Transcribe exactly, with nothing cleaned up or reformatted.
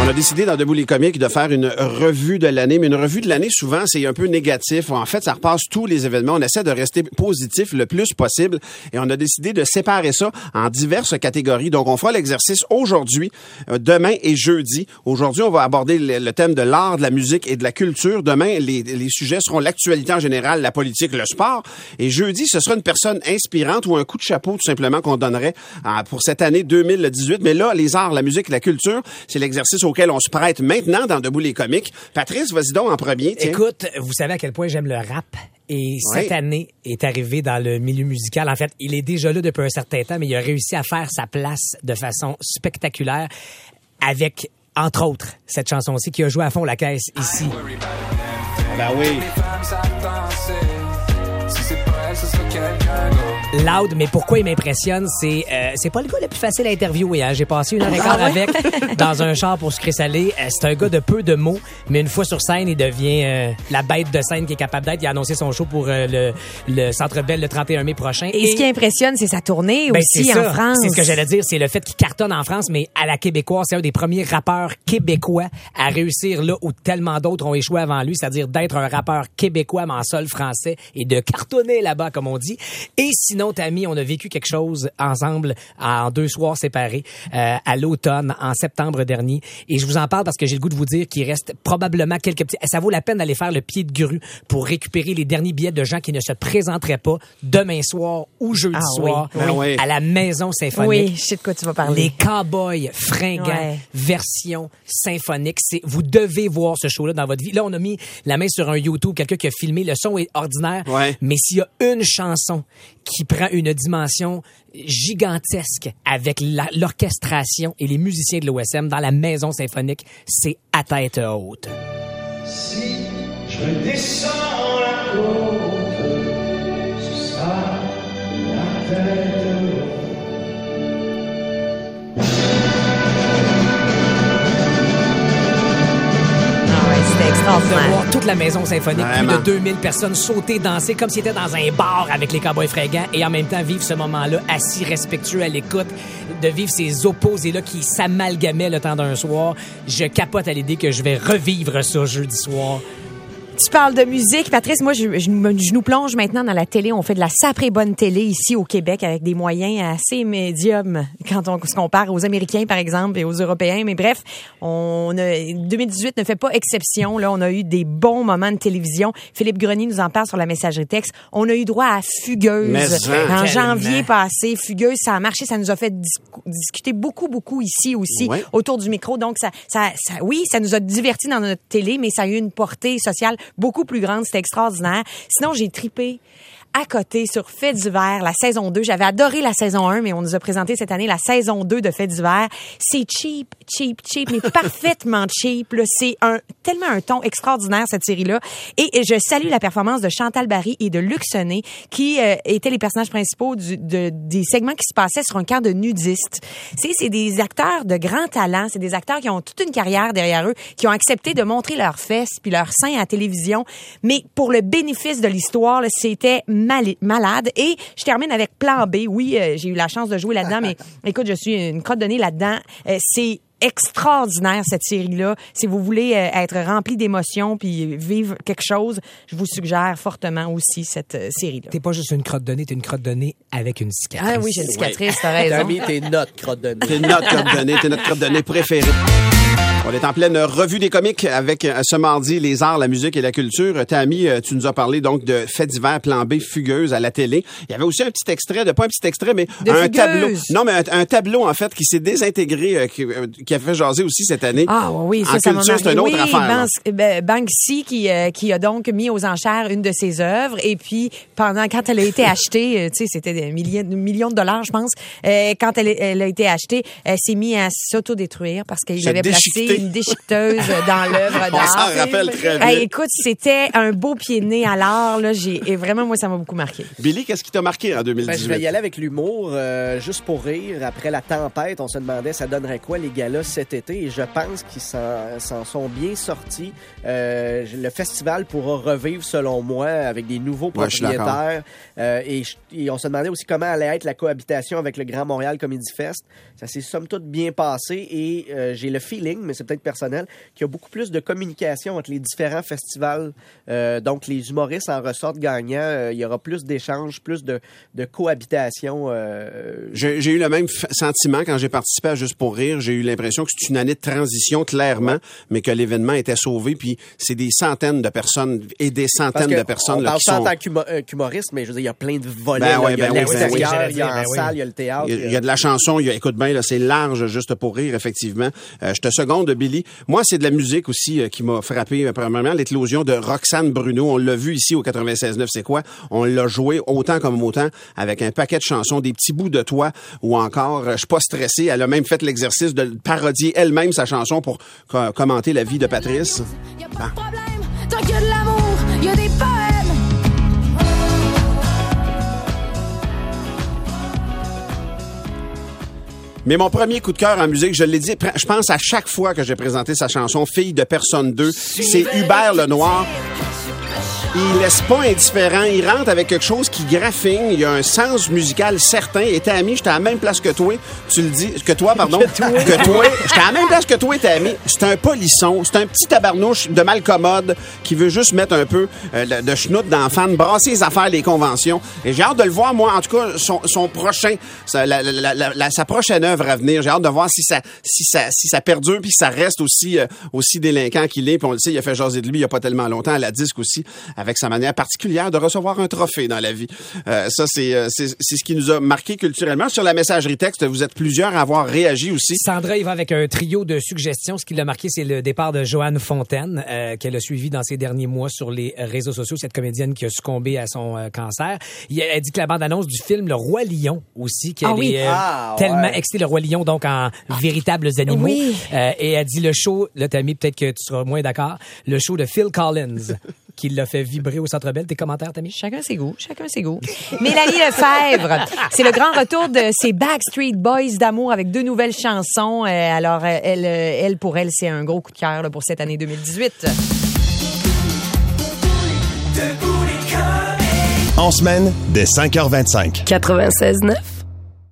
On a décidé dans Debout les comiques de faire une revue de l'année, mais une revue de l'année, souvent, c'est un peu négatif. En fait, ça repasse tous les événements. On essaie de rester positif le plus possible et on a décidé de séparer ça en diverses catégories. Donc, on fera l'exercice aujourd'hui, demain et jeudi. Aujourd'hui, on va aborder le, le thème de l'art, de la musique et de la culture. Demain, les, les sujets seront l'actualité en général, la politique, le sport. Et jeudi, ce sera une personne inspirante ou un coup de chapeau, tout simplement, qu'on donnerait à, pour cette année deux mille dix-huit. Mais là, les arts, la musique et la culture, c'est l'exercice auquel on se prête maintenant dans Debout les comiques. Patrice, vas-y donc en premier. Tiens. Écoute, vous savez à quel point j'aime le rap. Et cette ouais. année est arrivé dans le milieu musical. En fait, il est déjà là depuis un certain temps, mais il a réussi à faire sa place de façon spectaculaire avec, entre autres, cette chanson-ci qui a joué à fond la caisse ici. Ben oui. Loud, mais pourquoi il m'impressionne, c'est euh, c'est pas le gars le plus facile à interviewer. Hein? J'ai passé une heure et quart ah ouais? avec dans un char pour sucré salé. Euh, c'est un gars de peu de mots, mais une fois sur scène, il devient euh, la bête de scène qui est capable d'être. Il a annoncé son show pour euh, le, le Centre Bell le trente et un mai prochain. Et, et ce qui impressionne, c'est sa tournée ben, aussi en France. C'est ce que j'allais dire, c'est le fait qu'il cartonne en France, mais à la québécoise, c'est un des premiers rappeurs québécois à réussir là où tellement d'autres ont échoué avant lui, c'est-à-dire d'être un rappeur québécois mais en sol français et de cartonner là-bas, comme on dit. Et sinon, Tammy, on a vécu quelque chose ensemble en deux soirs séparés euh, à l'automne, en septembre dernier. Et je vous en parle parce que j'ai le goût de vous dire qu'il reste probablement quelques petits... Ça vaut la peine d'aller faire le pied de grue pour récupérer les derniers billets de gens qui ne se présenteraient pas demain soir ou jeudi ah, soir oui. Oui. à la Maison Symphonique. Oui, je sais de quoi tu vas parler. Les Cowboys fringants, ouais. version symphonique. C'est, vous devez voir ce show-là dans votre vie. Là, on a mis la main sur un YouTube, quelqu'un qui a filmé. Le son est ordinaire, ouais. mais s'il y a une chanson qui prend une dimension gigantesque avec la, l'orchestration et les musiciens de l'O S M dans la Maison Symphonique, c'est À tête haute. Si je descends la côte, ce sera la tête haute. C'était extraordinaire. De voir toute la Maison Symphonique, Vraiment. plus de deux mille personnes sauter, danser comme si c'était dans un bar avec les Cowboys fringants et en même temps vivre ce moment-là assis, respectueux à l'écoute, de vivre ces opposés-là qui s'amalgamaient le temps d'un soir. Je capote à l'idée que je vais revivre ça jeudi soir. Tu parles de musique, Patrice. Moi, je, je, je nous plonge maintenant dans la télé. On fait de la sacrée bonne télé ici au Québec avec des moyens assez médiums quand on se compare aux Américains, par exemple, et aux Européens. Mais bref, on a, deux mille dix-huit ne fait pas exception. Là, on a eu des bons moments de télévision. Philippe Grenier nous en parle sur la messagerie texte. On a eu droit à Fugueuse Mais en janvier passé. Fugueuse, ça a marché. Ça nous a fait dis- discuter beaucoup, beaucoup ici aussi ouais. autour du micro. Donc, ça, ça, ça, oui, ça nous a divertis dans notre télé, mais ça a eu une portée sociale beaucoup plus grande, c'était extraordinaire. Sinon, j'ai tripé à côté sur Faits divers, la saison deux. J'avais adoré la saison un, mais on nous a présenté cette année la saison deux de Faits divers. C'est cheap, cheap, cheap, mais parfaitement cheap. Là. C'est un tellement un ton extraordinaire, cette série-là. Et, et je salue la performance de Chantal Barry et de Luc Sonnet, qui euh, étaient les personnages principaux du, de, des segments qui se passaient sur un camp de nudistes. C'est, c'est des acteurs de grand talent. C'est des acteurs qui ont toute une carrière derrière eux, qui ont accepté de montrer leurs fesses puis leurs seins à la télévision. Mais pour le bénéfice de l'histoire, là, c'était mal- malade. Et je termine avec Plan B. Oui, euh, j'ai eu la chance de jouer là-dedans, mais écoute, je suis une crotte de nez là-dedans. Euh, c'est extraordinaire, cette série-là. Si vous voulez euh, être rempli d'émotions puis vivre quelque chose, je vous suggère fortement aussi cette euh, série-là. T'es pas juste une crotte de nez, t'es une crotte de nez avec une cicatrice. Ah oui, j'ai une cicatrice, t'as raison. Tammy, t'es notre crotte de nez. T'es notre crotte de nez, t'es notre crotte de nez préférée. On est en pleine revue des comiques avec ce mardi les arts, la musique et la culture. Tammy, tu nous as parlé donc de Faits divers, Plan B, Fugueuse à la télé. Il y avait aussi un petit extrait, de pas un petit extrait, mais de un Fugueuse. tableau. Non, mais un, un tableau en fait qui s'est désintégré, euh, qui, euh, qui a fait jaser aussi cette année. Ah oui, ça, en ça culture, m'a c'est une autre oui, affaire. Banks, Banksy qui euh, qui a donc mis aux enchères une de ses œuvres et puis pendant quand elle a été achetée, tu sais, c'était des milliers, millions de dollars, je pense. Euh, quand elle, elle a été achetée, elle s'est mise à s'autodétruire parce qu'il avait déchiqueté. placé une déchiqueteuse dans l'œuvre d'art. On s'en rappelle très bien. Hey, écoute, c'était un beau pied de nez à l'art. Là, j'ai et vraiment moi ça m'a beaucoup marqué. Billy, qu'est-ce qui t'a marqué en deux mille dix-huit? Ben, je vais y aller avec l'humour, euh, juste pour rire. Après la tempête, on se demandait ça donnerait quoi les galas cet été et je pense qu'ils s'en, s'en sont bien sortis. Euh, le festival pourra revivre selon moi avec des nouveaux propriétaires ouais, euh, et, et on se demandait aussi comment allait être la cohabitation avec le Grand Montréal Comedy Fest. Ça s'est somme toute bien passé et euh, j'ai le feeling, mais c'est c'est peut-être personnel, qu'il y a beaucoup plus de communication entre les différents festivals. Euh, donc, les humoristes en ressortent gagnants. Euh, il y aura plus d'échanges, plus de, de cohabitation. Euh... J'ai, j'ai eu le même f- sentiment quand j'ai participé à Juste pour rire. J'ai eu l'impression que c'est une année de transition, clairement, ouais. mais que l'événement était sauvé. Puis c'est des centaines de personnes et des centaines de personnes on là, parle qui sont... en tant qu'humoriste, mais je veux dire, il y a plein de volets. Ben ouais, là. Il y a ben oui, l'extérieur, ben oui. il y a en Ben oui. salle, il y a le théâtre. Il y a, il y a de la chanson, il y a, écoute bien, là, c'est large, Juste pour rire, effectivement. Euh, je te seconde, Billy. Moi, c'est de la musique aussi euh, qui m'a frappé. Euh, premièrement, l'éclosion de Roxane Bruno. On l'a vu ici au quatre-vingt-seize neuf, c'est quoi? On l'a joué autant comme autant avec un paquet de chansons, des petits bouts de toi ou encore, euh, je suis pas stressé. Elle a même fait l'exercice de parodier elle-même sa chanson pour co- commenter la vie de Patrice. Y a pas de problème, tant qu'il y a de l'amour, y a des poèmes. Mais mon premier coup de cœur en musique, je l'ai dit, je pense à chaque fois que j'ai présenté sa chanson Fille de personne deux, c'est Hubert Lenoir. Il laisse pas indifférent, il rentre avec quelque chose qui graffine, il y a un sens musical certain. Et t'es ami, j'étais à la même place que toi, tu le dis, que toi, pardon, que toi, que toi j'étais à la même place que toi, t'es ami. C'est un polisson, c'est un petit tabarnouche de malcommode qui veut juste mettre un peu euh, de schnout dans la fan, brasser les affaires, les conventions. Et j'ai hâte de le voir, moi, en tout cas, son, son prochain, sa, la, la, la, la, sa prochaine œuvre à venir. J'ai hâte de voir si ça, si ça, si ça perdure puis que ça reste aussi, euh, aussi délinquant qu'il est. Puis on le sait, il a fait jaser de lui il y a pas tellement longtemps à la disque aussi, avec sa manière particulière de recevoir un trophée dans la vie. Euh, ça, c'est, euh, c'est, c'est ce qui nous a marqué culturellement. Sur la messagerie texte, vous êtes plusieurs à avoir réagi aussi. Sandra, il va avec un trio de suggestions. Ce qui l'a marqué, c'est le départ de Joanne Fontaine, euh, qu'elle a suivi dans ces derniers mois sur les réseaux sociaux, cette comédienne qui a succombé à son euh, cancer. Il, elle dit que la bande-annonce du film Le Roi Lion aussi, qu'elle Ah oui. est euh, Ah, tellement ouais. excitée, Le Roi Lion, donc en véritables animaux. Oui. Euh, et elle dit le show, là, Tammy, peut-être que tu seras moins d'accord, le show de Phil Collins, qui l'a fait vibrer au Centre Bell. Tes commentaires, Tammy? Chacun ses goûts, chacun ses goûts. Mélanie Lefebvre, c'est le grand retour de ses Backstreet Boys d'amour avec deux nouvelles chansons. Euh, alors, euh, elle, euh, elle, pour elle, c'est un gros coup de cœur là, pour cette année deux mille dix-huit. En semaine, dès cinq heures vingt-cinq. quatre-vingt-seize neuf